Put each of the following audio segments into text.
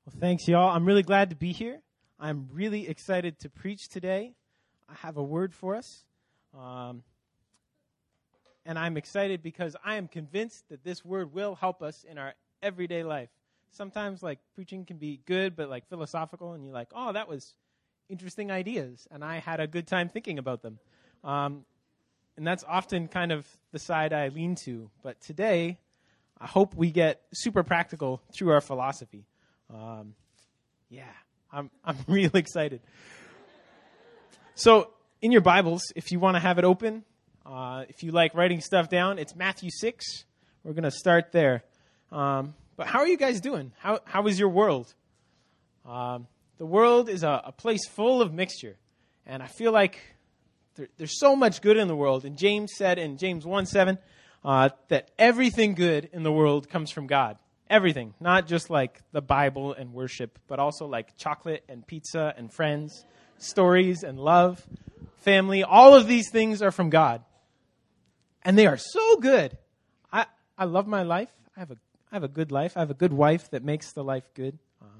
Well, thanks, y'all. I'm really glad to be here. I'm really excited to preach today. I have a word for us. And I'm excited because I am convinced that this word will help us in our everyday life. Sometimes, preaching can be good, but, philosophical, and you're like, oh, that was interesting ideas, and I had a good time thinking about them. And that's often kind of the side I lean to. But today, I hope we get super practical through our philosophy. I'm real excited. So in your Bibles, if you want to have it open, if you like writing stuff down, it's Matthew 6. We're going to start there. But how are you guys doing? How is your world? The world is a place full of mixture. And I feel like there's so much good in the world. And James said in James 1:7 that everything good in the world comes from God. Everything, not just the Bible and worship, but also chocolate and pizza and friends, stories and love, family. All of these things are from God. And they are so good. I love my life. I have a good life. I have a good wife that makes the life good.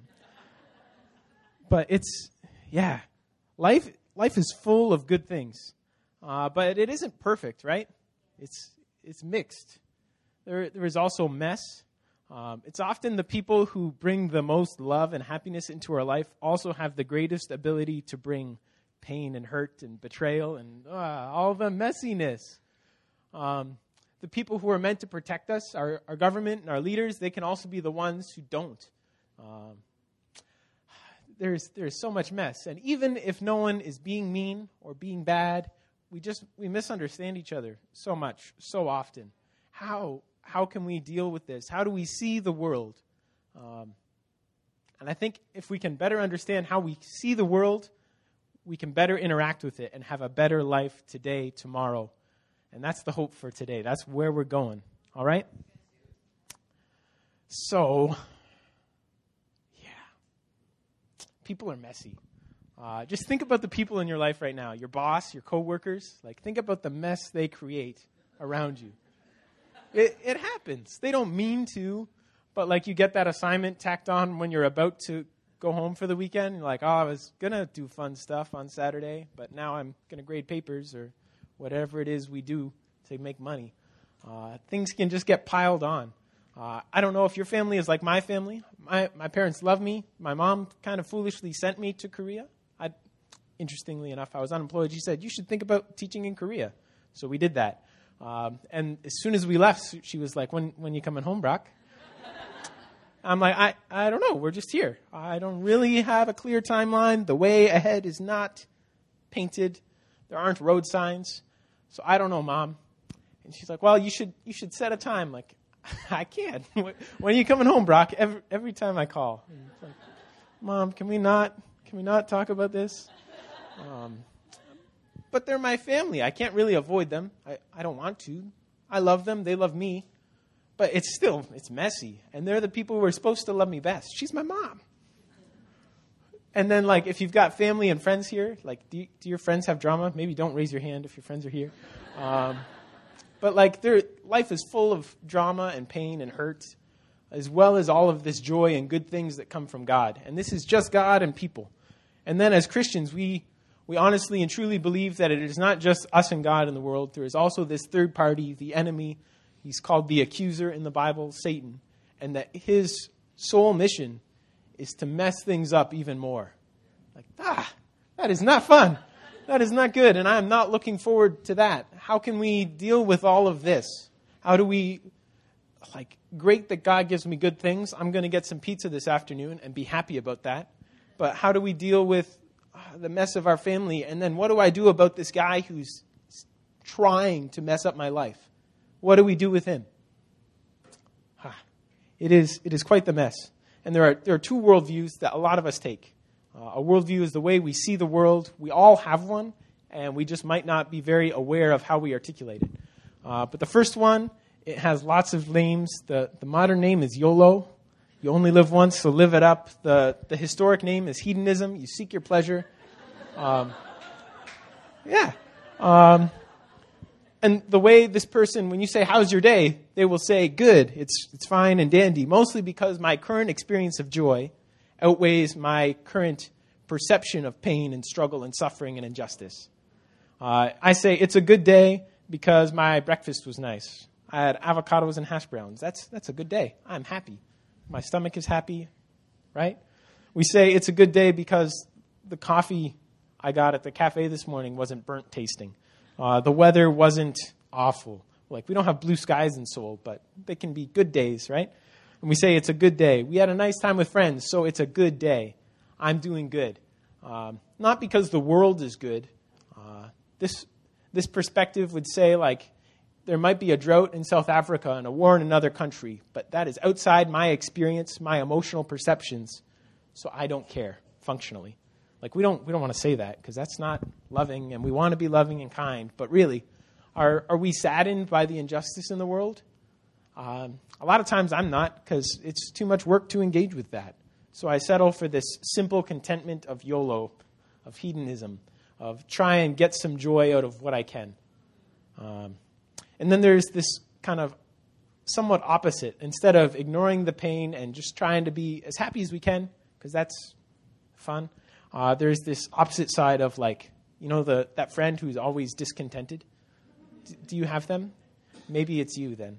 But life is full of good things. But it isn't perfect, right? It's mixed. There is also mess. It's often the people who bring the most love and happiness into our life also have the greatest ability to bring pain and hurt and betrayal and all the messiness. The people who are meant to protect us, our government and our leaders, they can also be the ones who don't. There's so much mess. And even if no one is being mean or being bad, we misunderstand each other so much, so often. How can we deal with this? How do we see the world? And I think if we can better understand how we see the world, we can better interact with it and have a better life today, tomorrow. And that's the hope for today. That's where we're going. All right? So, people are messy. Just think about the people in your life right now. Your boss, your coworkers. Think about the mess they create around you. It happens. They don't mean to, but you get that assignment tacked on when you're about to go home for the weekend. You're like, I was going to do fun stuff on Saturday, but now I'm going to grade papers or whatever it is we do to make money. Things can just get piled on. I don't know if your family is like my family. My parents love me. My mom kind of foolishly sent me to Korea. Interestingly enough, I was unemployed. She said, you should think about teaching in Korea. So we did that. And as soon as we left, she was like, when you coming home, Brock? I'm like, I don't know. We're just here. I don't really have a clear timeline. The way ahead is not painted. There aren't road signs. So I don't know, Mom. And she's like, well, you should set a time. I can't. When are you coming home, Brock? Every time I call. It's like, Mom, can we not talk about this? But they're my family. I can't really avoid them. I don't want to. I love them. They love me. But it's messy. And they're the people who are supposed to love me best. She's my mom. And then, if you've got family and friends here, do your friends have drama? Maybe don't raise your hand if your friends are here. But, their life is full of drama and pain and hurt, as well as all of this joy and good things that come from God. And this is just God and people. And then as Christians, we honestly and truly believe that it is not just us and God in the world. There is also this third party, the enemy. He's called the accuser in the Bible, Satan. And that his sole mission is to mess things up even more. That is not fun. That is not good. And I am not looking forward to that. How can we deal with all of this? How do we, great that God gives me good things. I'm going to get some pizza this afternoon and be happy about that. But how do we deal with the mess of our family? And then what do I do about this guy who's trying to mess up my life? What do we do with him? It is quite the mess. And there are two worldviews that a lot of us take. A worldview is the way we see the world. We all have one, and we just might not be very aware of how we articulate it. But the first one, it has lots of names. The modern name is YOLO. You only live once, so live it up. The historic name is hedonism. You seek your pleasure. And the way this person, when you say, how's your day? They will say, good, it's fine and dandy, mostly because my current experience of joy outweighs my current perception of pain and struggle and suffering and injustice. I say it's a good day because my breakfast was nice. I had avocados and hash browns. That's a good day. I'm happy. My stomach is happy, right? We say it's a good day because the coffee I got at the cafe this morning wasn't burnt tasting. The weather wasn't awful. Like, we don't have blue skies in Seoul, but they can be good days, right? And we say it's a good day. We had a nice time with friends, so it's a good day. I'm doing good. Not because the world is good. This perspective would say, like, there might be a drought in South Africa and a war in another country, but that is outside my experience, my emotional perceptions, so I don't care functionally. Like, we don't want to say that because that's not loving, and we want to be loving and kind. But really, are we saddened by the injustice in the world? A lot of times I'm not, because it's too much work to engage with that. So I settle for this simple contentment of YOLO, of hedonism, of try and get some joy out of what I can. And then there's this kind of somewhat opposite. Instead of ignoring the pain and just trying to be as happy as we can, because that's fun, there's this opposite side of, like, you know, that friend who's always discontented. Do you have them? Maybe it's you then.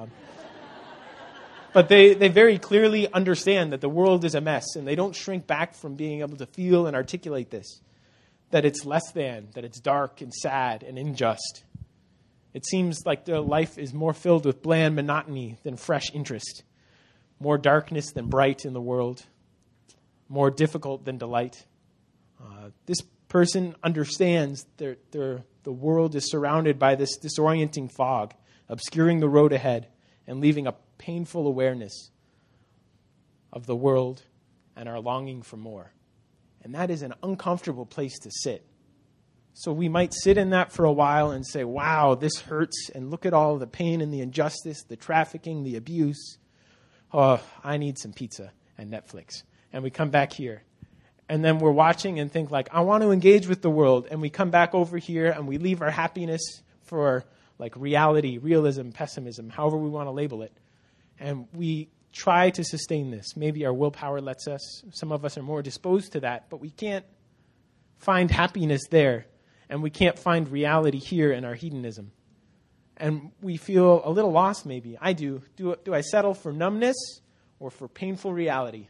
But they very clearly understand that the world is a mess, and they don't shrink back from being able to feel and articulate this, that it's less than, that it's dark and sad and unjust. It seems like their life is more filled with bland monotony than fresh interest, more darkness than bright in the world, more difficult than delight. This person understands the world is surrounded by this disorienting fog, obscuring the road ahead and leaving a painful awareness of the world and our longing for more. And that is an uncomfortable place to sit. So we might sit in that for a while and say, wow, this hurts, and look at all the pain and the injustice, the trafficking, the abuse. Oh, I need some pizza and Netflix. And we come back here. And then we're watching and think, like, I want to engage with the world. And we come back over here and we leave our happiness for, like, reality, realism, pessimism, however we want to label it. And we try to sustain this. Maybe our willpower lets us. Some of us are more disposed to that, but we can't find happiness there. And we can't find reality here in our hedonism. And we feel a little lost, maybe. I do. Do I settle for numbness or for painful reality?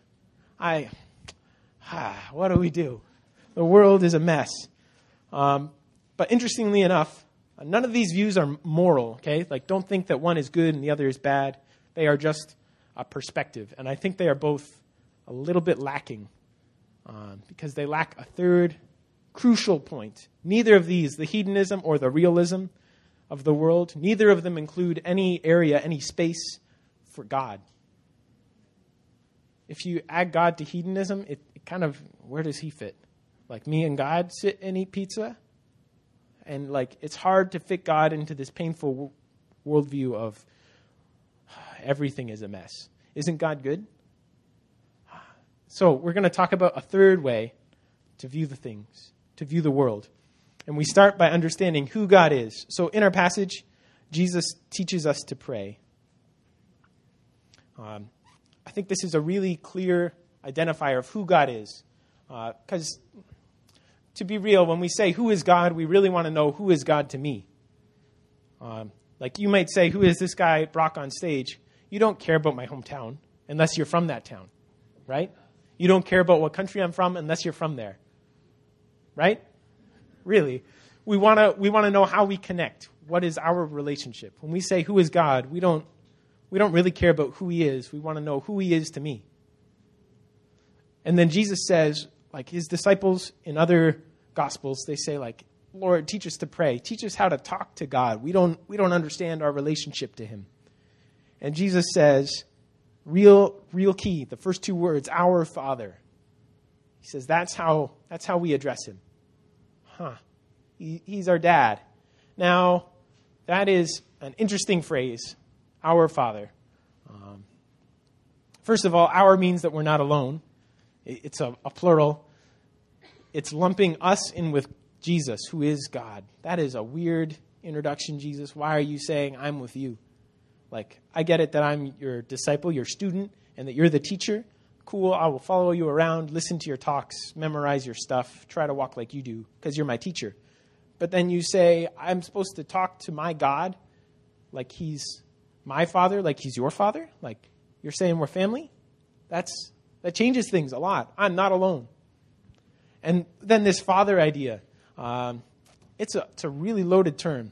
What do we do? The world is a mess. But interestingly enough, none of these views are moral, okay? Like, don't think that one is good and the other is bad. They are just a perspective. And I think they are both a little bit lacking because they lack a third crucial point. Neither of these, the hedonism or the realism of the world, neither of them include any area, any space for God. If you add God to hedonism, it kind of, where does he fit? Like, me and God sit and eat pizza? And, like, it's hard to fit God into this painful worldview of everything is a mess. Isn't God good? So we're going to talk about a third way to view the things, to view the world. And we start by understanding who God is. So in our passage, Jesus teaches us to pray. I think this is a really clear identifier of who God is. Because to be real, when we say who is God, we really want to know who is God to me. Like, you might say, who is this guy, Brock, on stage? You don't care about my hometown unless you're from that town, right? You don't care about what country I'm from unless you're from there, right? Really. We want to know how we connect. What is our relationship? When we say who is God, we don't really care about who he is. We want to know who he is to me. And then Jesus says, like his disciples in other gospels, they say, like, Lord, teach us to pray. Teach us how to talk to God. We don't understand our relationship to him. And Jesus says, real key, the first two words, our Father. He says that's how we address him. He's our dad. Now, that is an interesting phrase, our Father. First of all, our means that we're not alone. It's a plural. It's lumping us in with Jesus, who is God. That is a weird introduction, Jesus. Why are you saying I'm with you? Like, I get it that I'm your disciple, your student, and that you're the teacher, cool, I will follow you around, listen to your talks, memorize your stuff, try to walk like you do, because you're my teacher. But then you say, I'm supposed to talk to my God like he's my father, like he's your father? Like you're saying we're family? That changes things a lot. I'm not alone. And then this father idea, it's a really loaded term.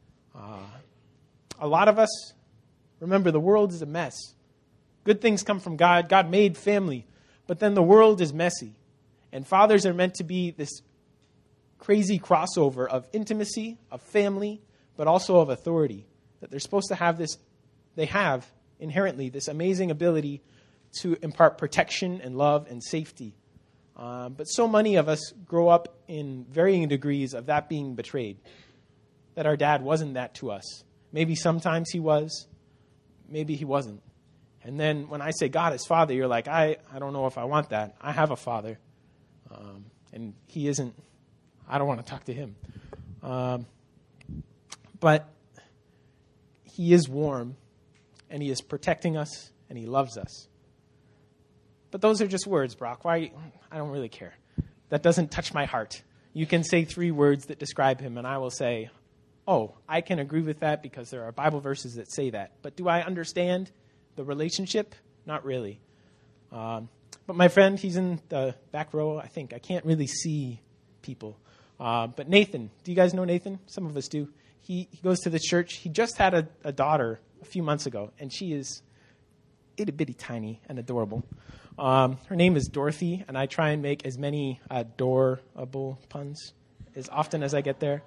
A lot of us, remember, the world is a mess. Good things come from God. God made family. But then the world is messy. And fathers are meant to be this crazy crossover of intimacy, of family, but also of authority. That they're supposed to have this, they have inherently this amazing ability to impart protection and love and safety. But so many of us grow up in varying degrees of that being betrayed. That our dad wasn't that to us. Maybe sometimes he was. Maybe he wasn't. And then when I say God is Father, you're like, I don't know if I want that. I have a father. And he isn't, I don't want to talk to him. But he is warm, and he is protecting us, and he loves us. But those are just words, Brock. Why? I don't really care. That doesn't touch my heart. You can say 3 words that describe him, and I will say, oh, I can agree with that because there are Bible verses that say that. But do I understand the relationship? Not really. But my friend, he's in the back row, I think. I can't really see people. But Nathan, do you guys know Nathan? Some of us do. He goes to the church. He just had a daughter a few months ago, and she is itty-bitty tiny and adorable. Her name is Dorothy, and I try and make as many adorable puns as often as I get there.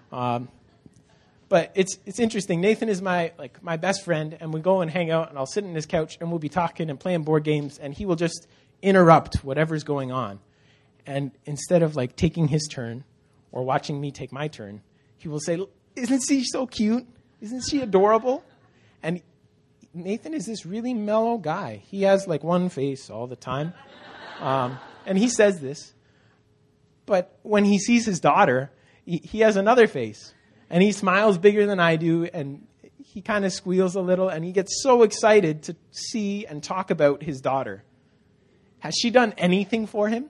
But it's interesting. Nathan is my best friend, and we go and hang out, and I'll sit on his couch, and we'll be talking and playing board games, and he will just interrupt whatever's going on. And instead of taking his turn or watching me take my turn, he will say, "Isn't she so cute? Isn't she adorable?" And Nathan is this really mellow guy. He has one face all the time, and he says this. But when he sees his daughter, he has another face. And he smiles bigger than I do, and he kind of squeals a little, and he gets so excited to see and talk about his daughter. Has she done anything for him?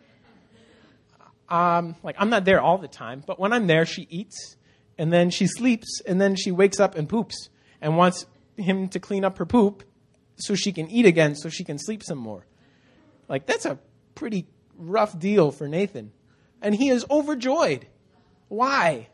I'm not there all the time, but when I'm there, she eats, and then she sleeps, and then she wakes up and poops, and wants him to clean up her poop so she can eat again, so she can sleep some more. That's a pretty rough deal for Nathan. And he is overjoyed. Why?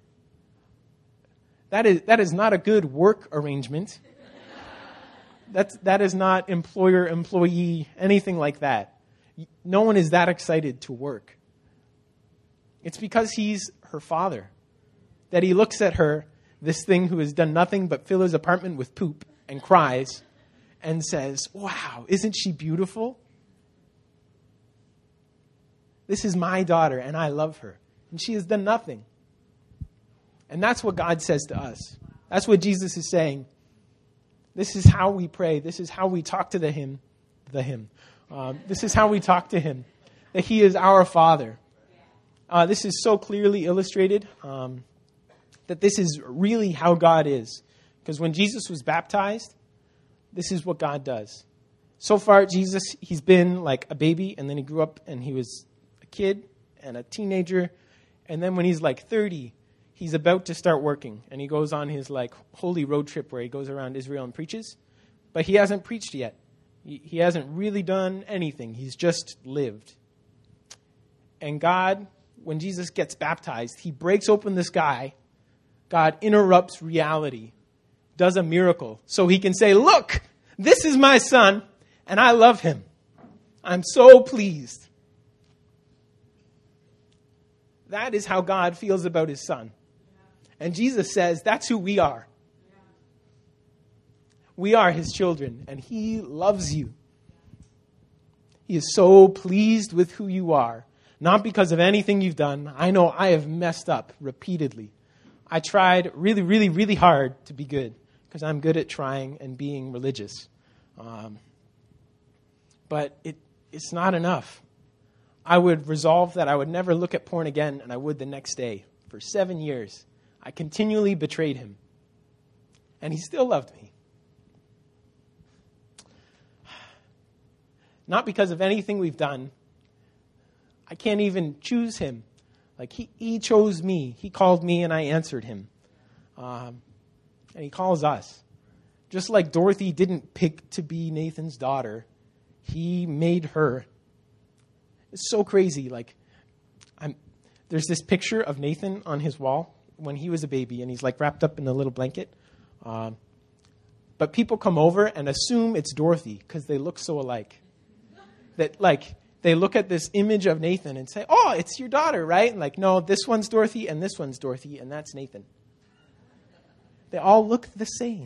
That is not a good work arrangement. That is not employer, employee, anything like that. No one is that excited to work. It's because he's her father. That he looks at her, this thing who has done nothing but fill his apartment with poop, and cries and says, "Wow, isn't she beautiful? This is my daughter, and I love her. And she has done nothing." And that's what God says to us. That's what Jesus is saying. This is how we pray. This is how we talk to Him. This is how we talk to Him. That He is our Father. This is so clearly illustrated that this is really how God is. Because when Jesus was baptized, this is what God does. So far, Jesus, He's been like a baby, and then He grew up and He was a kid and a teenager. And then when He's 30, He's about to start working, and He goes on His holy road trip where He goes around Israel and preaches. But He hasn't preached yet. He hasn't really done anything. He's just lived. And God, when Jesus gets baptized, He breaks open the sky. God interrupts reality, does a miracle, so He can say, "Look, this is my Son, and I love Him. I'm so pleased." That is how God feels about His Son. And Jesus says that's who we are. We are His children, and He loves you. He is so pleased with who you are, not because of anything you've done. I know I have messed up repeatedly. I tried really, really, really hard to be good, because I'm good at trying and being religious. But it's not enough. I would resolve that I would never look at porn again, and I would the next day. For 7 years, I continually betrayed Him. And He still loved me. not because of anything we've done. I can't even choose him. Like, he chose me. He called me and I answered him. And he calls us. Just like Dorothy didn't pick to be Nathan's daughter, he made her. It's so crazy. Like, there's this picture of Nathan on his wall when he was a baby, and he's like wrapped up in a little blanket. But people come over and assume it's Dorothy because they look so alike. That, like, they look at this image of Nathan and say, oh, it's your daughter, right? And like, no, this one's Dorothy and this one's Dorothy, and that's Nathan. They all look the same.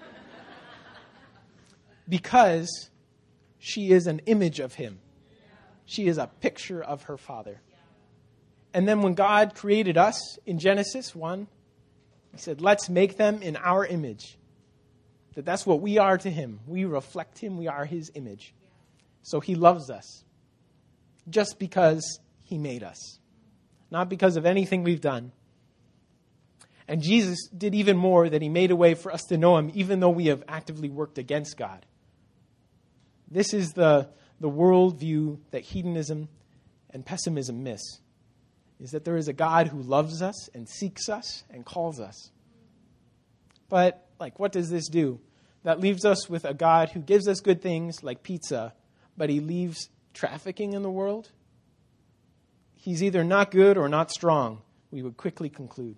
Because she is an image of him. She is a picture of her father. And then when God created us in Genesis 1, he said, let's make them in our image. That's what we are to him. We reflect him. We are his image. So he loves us just because he made us, not because of anything we've done. And Jesus did even more, that he made a way for us to know him, even though we have actively worked against God. This is the worldview that hedonism and pessimism miss, is that there is a God who loves us and seeks us and calls us. But, like, what does this do? That leaves us with a God who gives us good things like pizza, but he leaves trafficking in the world. He's either not good or not strong, we would quickly conclude.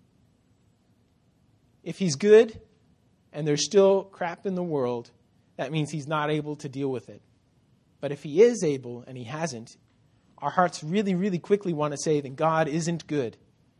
If he's good and there's still crap in the world, that means he's not able to deal with it. But if he is able and he hasn't, our hearts really, really quickly want to say that God isn't good.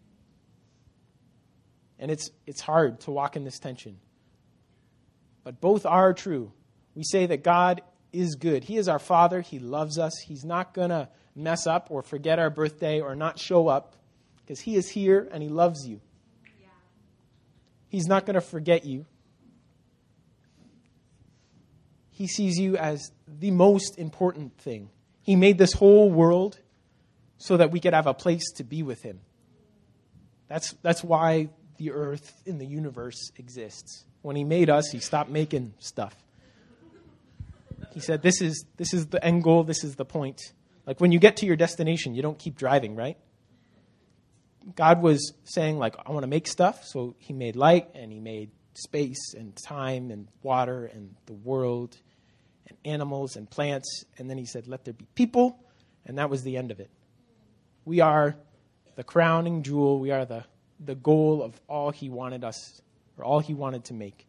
And it's hard to walk in this tension. But both are true. We say that God is good. He is our Father. He loves us. He's not going to mess up or forget our birthday or not show up, because he is here and he loves you. Yeah. He's not going to forget you. He sees you as the most important thing. He made this whole world so that we could have a place to be with him. That's why the earth in the universe exists. When he made us, he stopped making stuff. He said, this is the end goal, this is the point. Like, when you get to your destination, you don't keep driving, right? God was saying, like, I want to make stuff, so he made light, and he made space, and time, and water, and the world, and animals, and plants, and then he said, let there be people, and that was the end of it. We are the crowning jewel, we are the goal of all he wanted us, or all he wanted to make.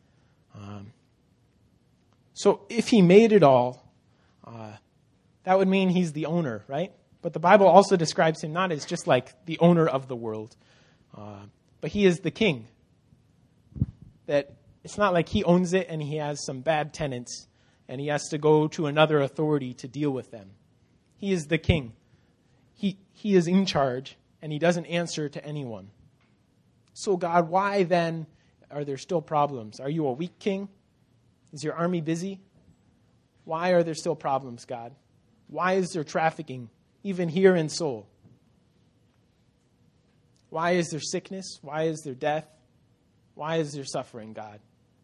So if he made it all, that would mean he's the owner, right? But the Bible also describes him not as just like the owner of the world, but he is the king. That it's not like he owns it and he has some bad tenants and he has to go to another authority to deal with them. He is the king. He is in charge and he doesn't answer to anyone. So God, why then are there still problems? Are you a weak king? Is your army busy? Why are there still problems, God? Why is there trafficking, even here in Seoul? Why is there sickness? Why is there death? Why is there suffering, God?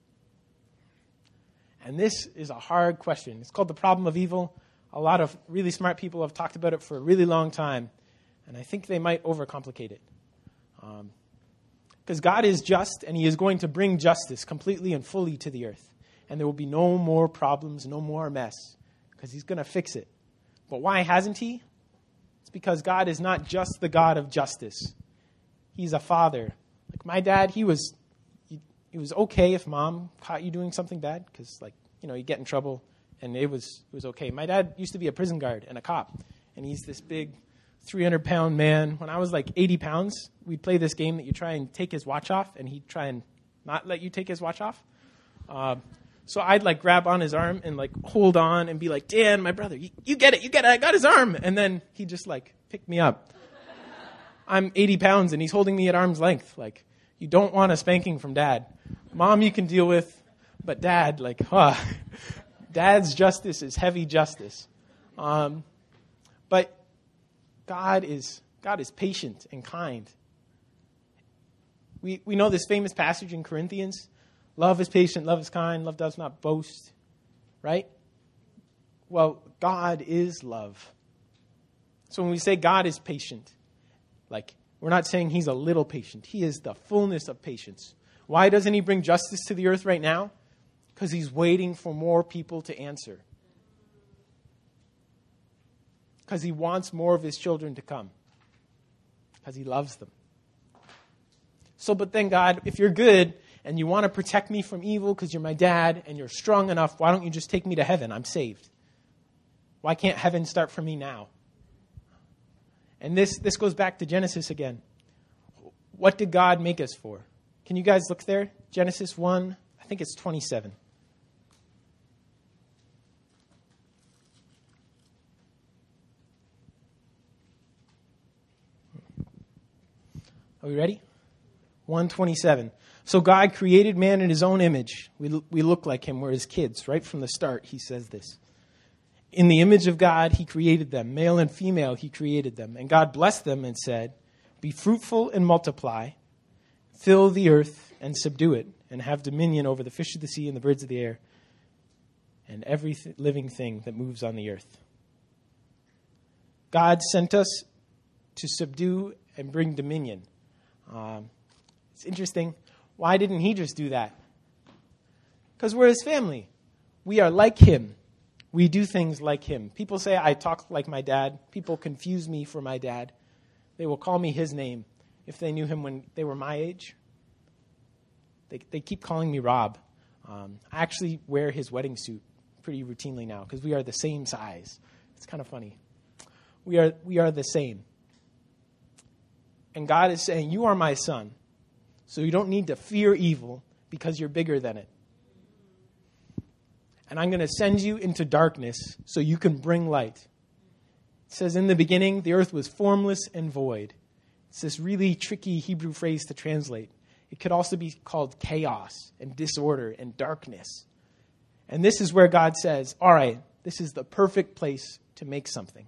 And this is a hard question. It's called the problem of evil. A lot of really smart people have talked about it for a really long time, and I think they might overcomplicate it. Because God is just, and he is going to bring justice completely and fully to the earth. And there will be no more problems, no more mess, because he's going to fix it. But why hasn't he? It's because God is not just the God of justice. He's a father. Like my dad, it was okay if mom caught you doing something bad, because you get in trouble, and it was okay. My dad used to be a prison guard and a cop, and he's this big 300-pound man. When I was like 80 pounds, we'd play this game that you try and take his watch off, and he'd try and not let you take his watch off. So I'd grab on his arm and hold on and be like, Dan, my brother, you get it, I got his arm. And then he just pick me up. I'm 80 pounds and he's holding me at arm's length. You don't want a spanking from dad. Mom you can deal with, but dad, dad's justice is heavy justice. But God is patient and kind. We know this famous passage in Corinthians. Love is patient, love is kind, love does not boast, right? Well, God is love. So when we say God is patient, like, we're not saying he's a little patient. He is the fullness of patience. Why doesn't he bring justice to the earth right now? Because he's waiting for more people to answer. Because he wants more of his children to come. Because he loves them. So, but then God, if you're good and you want to protect me from evil because you're my dad and you're strong enough, why don't you just take me to heaven? I'm saved. Why can't heaven start for me now? And this goes back to Genesis again. What did God make us for? Can you guys look there? Genesis 1, I think it's 27. Are we ready? 1:27. So God created man in his own image. We look like him. We're his kids. Right from the start, he says this. In the image of God, he created them. Male and female, he created them. And God blessed them and said, be fruitful and multiply, fill the earth and subdue it, and have dominion over the fish of the sea and the birds of the air, and every living thing that moves on the earth. God sent us to subdue and bring dominion. It's interesting. Why didn't he just do that? Because we're his family. We are like him. We do things like him. People say I talk like my dad. People confuse me for my dad. They will call me his name if they knew him when they were my age. They keep calling me Rob. I actually wear his wedding suit pretty routinely now because we are the same size. It's kind of funny. We are the same. And God is saying, you are my son, so you don't need to fear evil because you're bigger than it. And I'm going to send you into darkness so you can bring light. It says in the beginning, the earth was formless and void. It's this really tricky Hebrew phrase to translate. It could also be called chaos and disorder and darkness. And this is where God says, all right, this is the perfect place to make something.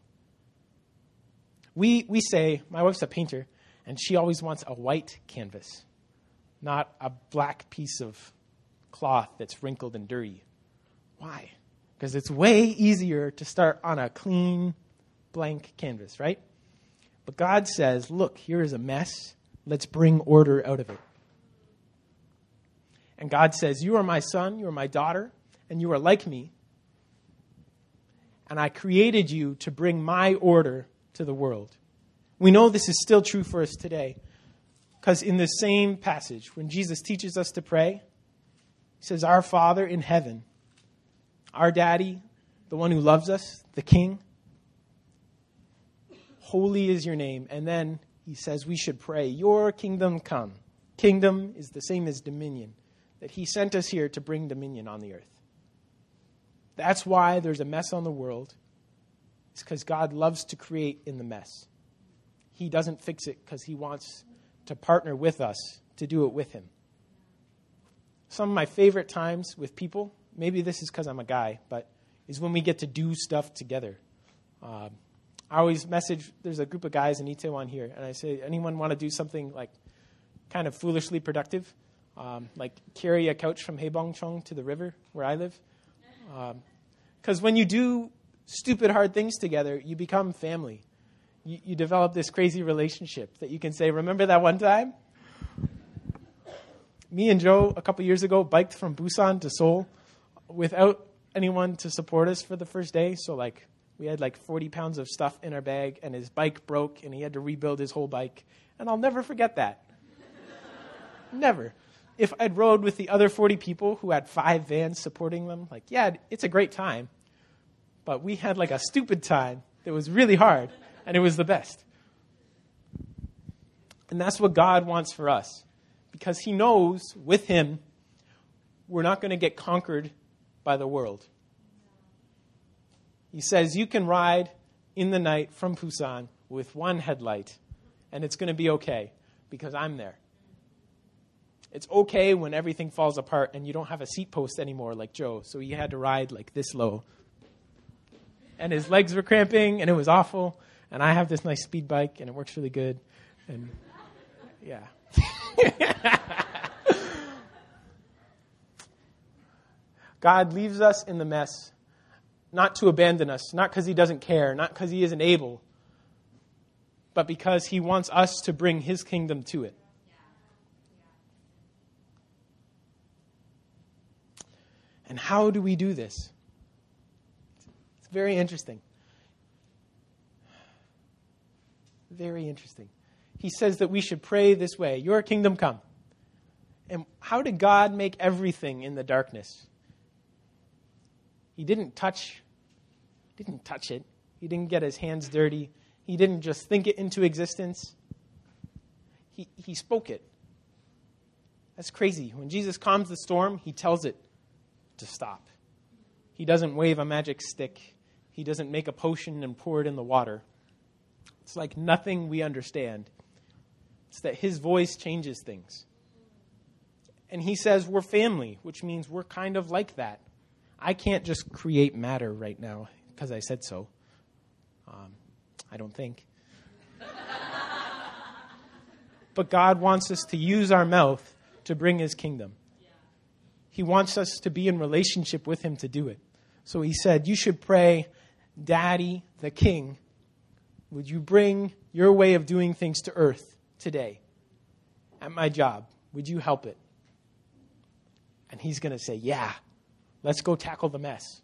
We say, my wife's a painter, and she always wants a white canvas, not a black piece of cloth that's wrinkled and dirty. Why? Because it's way easier to start on a clean, blank canvas, right? But God says, look, here is a mess. Let's bring order out of it. And God says, you are my son, you are my daughter, and you are like me. And I created you to bring my order to the world. We know this is still true for us today. Because in the same passage, when Jesus teaches us to pray, he says, our Father in heaven, our daddy, the one who loves us, the King, holy is your name. And then he says we should pray, your kingdom come. Kingdom is the same as dominion, that he sent us here to bring dominion on the earth. That's why there's a mess on the world. It's because God loves to create in the mess. He doesn't fix it because he wants to partner with us to do it with him. Some of my favorite times with people, maybe this is because I'm a guy, but is when we get to do stuff together. I always message, there's a group of guys in Itaewon here, and I say, anyone want to do something like kind of foolishly productive? Like carry a couch from Haebongchong to the river where I live? Because when you do stupid, hard things together, you become family. You develop this crazy relationship that you can say, remember that one time? Me and Joe, a couple years ago, biked from Busan to Seoul without anyone to support us for the first day. So, we had 40 pounds of stuff in our bag, and his bike broke, and he had to rebuild his whole bike. And I'll never forget that. Never. If I'd rode with the other 40 people who had 5 vans supporting them, yeah, it's a great time. But we had a stupid time that was really hard. And it was the best. And that's what God wants for us. Because he knows with him, we're not going to get conquered by the world. He says you can ride in the night from Busan with one headlight. And it's going to be okay. Because I'm there. It's okay when everything falls apart and you don't have a seat post anymore like Joe. So he had to ride this low. And his legs were cramping and it was awful. And I have this nice speed bike, and it works really good. And yeah. God leaves us in the mess not to abandon us, not because he doesn't care, not because he isn't able, but because he wants us to bring his kingdom to it. And how do we do this? It's very interesting. Very interesting. He says that we should pray this way, your kingdom come. And how did God make everything in the darkness? He didn't touch it. He didn't get his hands dirty. He didn't just think it into existence. He spoke it. That's crazy. When Jesus calms the storm, he tells it to stop. He doesn't wave a magic stick. He doesn't make a potion and pour it in the water. It's like nothing we understand. It's that his voice changes things. And he says we're family, which means we're kind of like that. I can't just create matter right now because I said so. I don't think. But God wants us to use our mouth to bring his kingdom. He wants us to be in relationship with him to do it. So he said, you should pray, Daddy, the King, would you bring your way of doing things to earth today at my job? Would you help it? And he's going to say, yeah, let's go tackle the mess.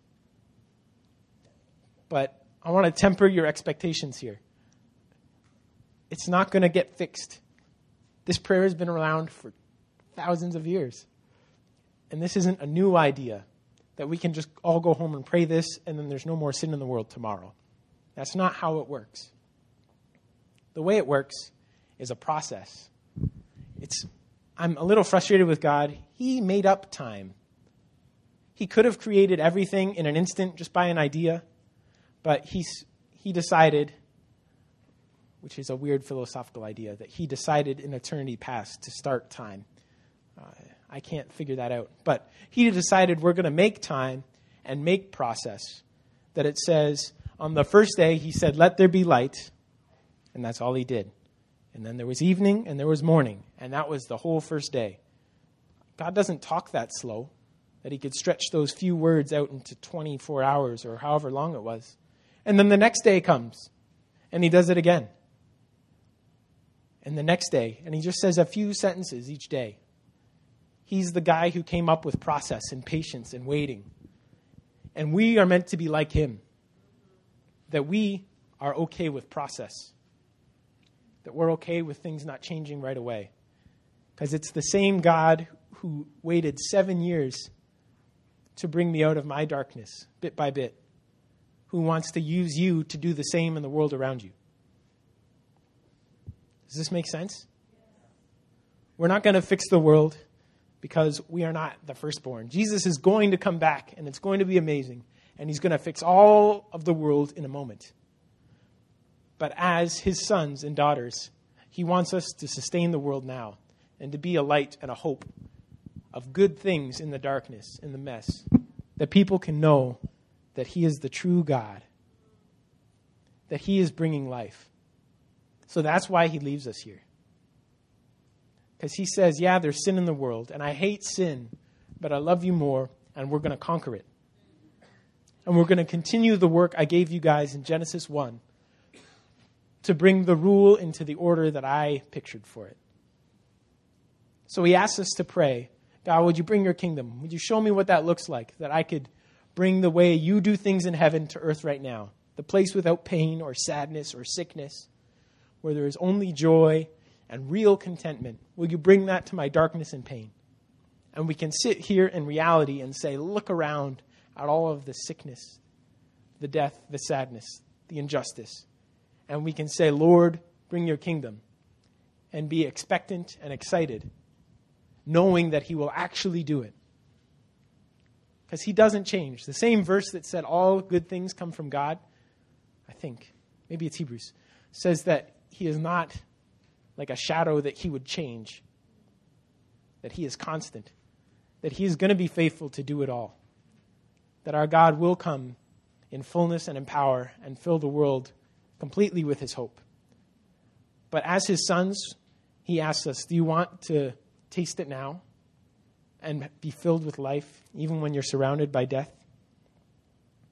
But I want to temper your expectations here. It's not going to get fixed. This prayer has been around for thousands of years. And this isn't a new idea that we can just all go home and pray this and then there's no more sin in the world tomorrow. That's not how it works. The way it works is a process. I'm a little frustrated with God. He made up time. He could have created everything in an instant just by an idea, but he decided, which is a weird philosophical idea, that he decided in eternity past to start time. I can't figure that out. But he decided we're going to make time and make process. That it says, on the first day, he said, let there be light. And that's all he did. And then there was evening and there was morning. And that was the whole first day. God doesn't talk that slow, that he could stretch those few words out into 24 hours or however long it was. And then the next day comes and he does it again. And the next day, and he just says a few sentences each day. He's the guy who came up with process and patience and waiting. And we are meant to be like him. That we are okay with process. That we're okay with things not changing right away. Because it's the same God who waited 7 years to bring me out of my darkness, bit by bit, who wants to use you to do the same in the world around you. Does this make sense? We're not going to fix the world because we are not the firstborn. Jesus is going to come back, and it's going to be amazing, and he's going to fix all of the world in a moment. But as his sons and daughters, he wants us to sustain the world now and to be a light and a hope of good things in the darkness, in the mess, that people can know that he is the true God, that he is bringing life. So that's why he leaves us here. Because he says, yeah, there's sin in the world, and I hate sin, but I love you more, and we're going to conquer it. And we're going to continue the work I gave you guys in Genesis 1 to bring the rule into the order that I pictured for it. So he asks us to pray, God, would you bring your kingdom? Would you show me what that looks like, that I could bring the way you do things in heaven to earth right now, the place without pain or sadness or sickness, where there is only joy and real contentment. Will you bring that to my darkness and pain? And we can sit here in reality and say, look around at all of the sickness, the death, the sadness, the injustice. And we can say, Lord, bring your kingdom. And be expectant and excited, knowing that he will actually do it. Because he doesn't change. The same verse that said all good things come from God, I think, maybe it's Hebrews, says that he is not like a shadow that he would change. That he is constant. That he is going to be faithful to do it all. That our God will come in fullness and in power and fill the world completely with his hope. But as his sons, he asks us, do you want to taste it now and be filled with life even when you're surrounded by death?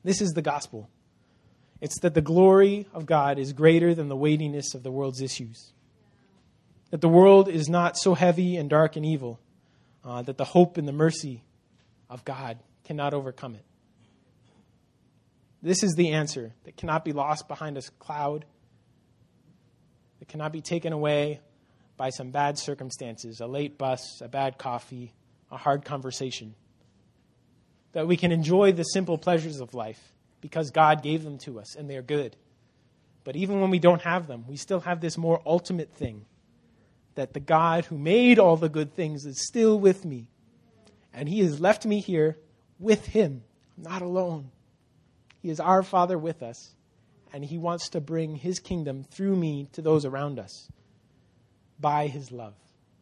This is the gospel. It's that the glory of God is greater than the weightiness of the world's issues. That the world is not so heavy and dark and evil that the hope and the mercy of God cannot overcome it. This is the answer that cannot be lost behind a cloud, that cannot be taken away by some bad circumstances, a late bus, a bad coffee, a hard conversation. That we can enjoy the simple pleasures of life because God gave them to us and they're good. But even when we don't have them, we still have this more ultimate thing, that the God who made all the good things is still with me. And he has left me here with him. I'm not alone. He is our Father with us. And he wants to bring his kingdom through me to those around us by his love.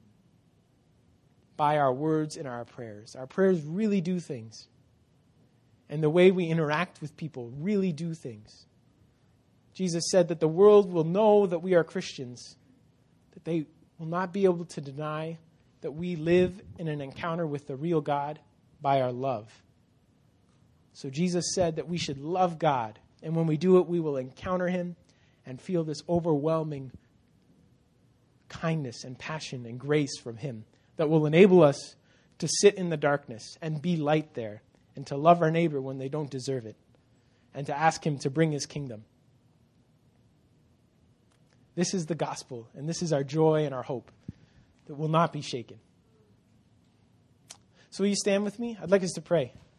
By our words and our prayers. Our prayers really do things. And the way we interact with people really do things. Jesus said that the world will know that we are Christians, that they will not be able to deny that we live in an encounter with the real God by our love. So Jesus said that we should love God, and when we do it, we will encounter him and feel this overwhelming kindness and passion and grace from him that will enable us to sit in the darkness and be light there, and to love our neighbor when they don't deserve it, and to ask him to bring his kingdom. This is the gospel, and this is our joy and our hope that will not be shaken. So will you stand with me? I'd like us to pray.